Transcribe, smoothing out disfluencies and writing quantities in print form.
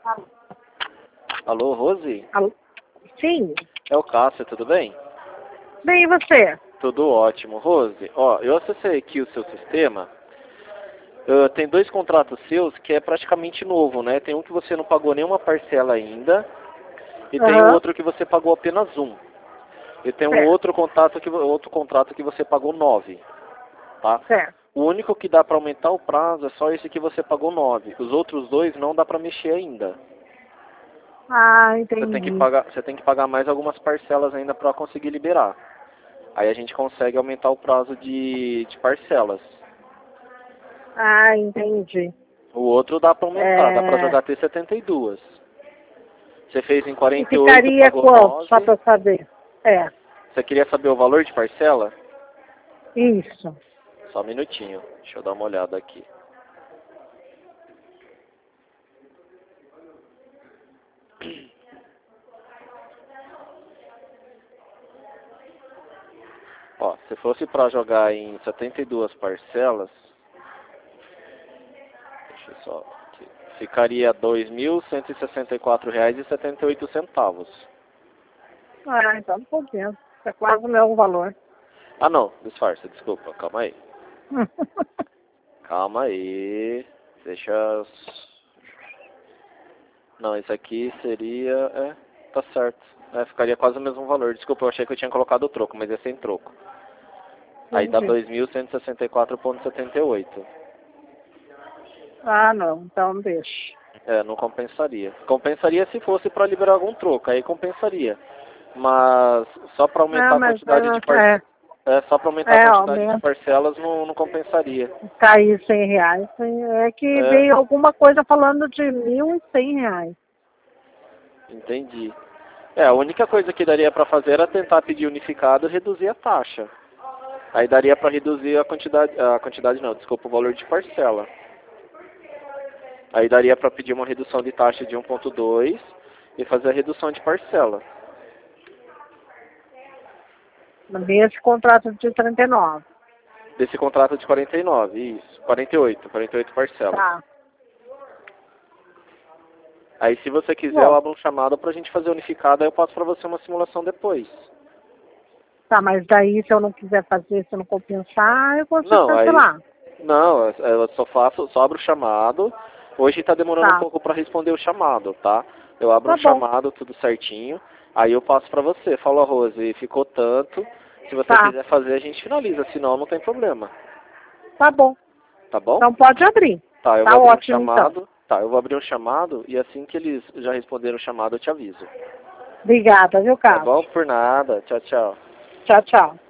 Alô, Rose? Alô? Sim. É o Cássio, tudo bem? Bem, e você? Tudo ótimo. Rose, ó, eu acessei aqui o seu sistema. Tem dois contratos seus que é praticamente novo, né? Tem um que você não pagou nenhuma parcela ainda e tem o Aham. outro que você pagou apenas um. E tem um Certo, outro contrato que você pagou 9, tá? certo. O único que dá para aumentar o prazo é só esse que você pagou 9. Os outros dois não dá para mexer ainda. Ah, Você entendi. tem que pagar mais algumas parcelas ainda para conseguir liberar. Aí a gente consegue aumentar o prazo de parcelas. Ah, entendi. O outro dá para aumentar, dá para É... jogar até 72. Você fez em E 48, ficaria pagou quanto, só 9. para saber? É, Você queria saber o valor de parcela? isso. Só um minutinho, deixa eu dar uma olhada aqui. Ó, se fosse para jogar em 72 parcelas, deixa eu só aqui, ficaria R$ 2.164,78. Ah, então não compensa. É quase o mesmo valor. Ah não, disfarça, desculpa, calma aí. Calma aí, deixa... Não, esse aqui seria... tá certo. Ficaria quase o mesmo valor. Desculpa, eu achei que eu tinha colocado o troco, mas é sem troco. Aí dá Entendi. 2.164,78. Ah, não. Então deixa. Não compensaria. Compensaria se fosse para liberar algum troco, aí compensaria. Mas só para aumentar Não, a mas quantidade de só para aumentar a quantidade de aumenta. parcelas não compensaria. Cair R$ 100. É que É, veio alguma coisa falando de R$ 1.100. entendi. A única coisa que daria para fazer era tentar pedir unificado e reduzir a taxa. Aí daria para reduzir a quantidade não, desculpa, o valor de parcela. Aí daria para pedir uma redução de taxa de 1,2 e fazer a redução de parcela. Nesse contrato de 39. Desse contrato de 49, isso, 48 parcelas. Tá. Aí se você quiser eu Bom, abro um chamado pra gente fazer unificado, aí eu passo pra você uma simulação depois. tá, mas daí se eu não quiser fazer, se eu não compensar, eu consigo Não, aí... cancelar. Não, eu só abro o chamado. Hoje tá demorando um Tá, pouco pra responder o chamado, tá? Eu abro um tá bom, chamado, tudo certinho. Aí eu passo pra você. Falo, a Rose, ficou tanto. Se você tá, quiser fazer, a gente finaliza. Senão, não tem problema. tá bom. Tá bom? Então pode abrir. Tá, eu vou Tá abrir um ótimo então. chamado. Tá, eu vou abrir um chamado e assim que eles já responderam o chamado, eu te aviso. Obrigada, viu, Tá Cássio? bom? Por nada. Tchau, tchau. Tchau, tchau.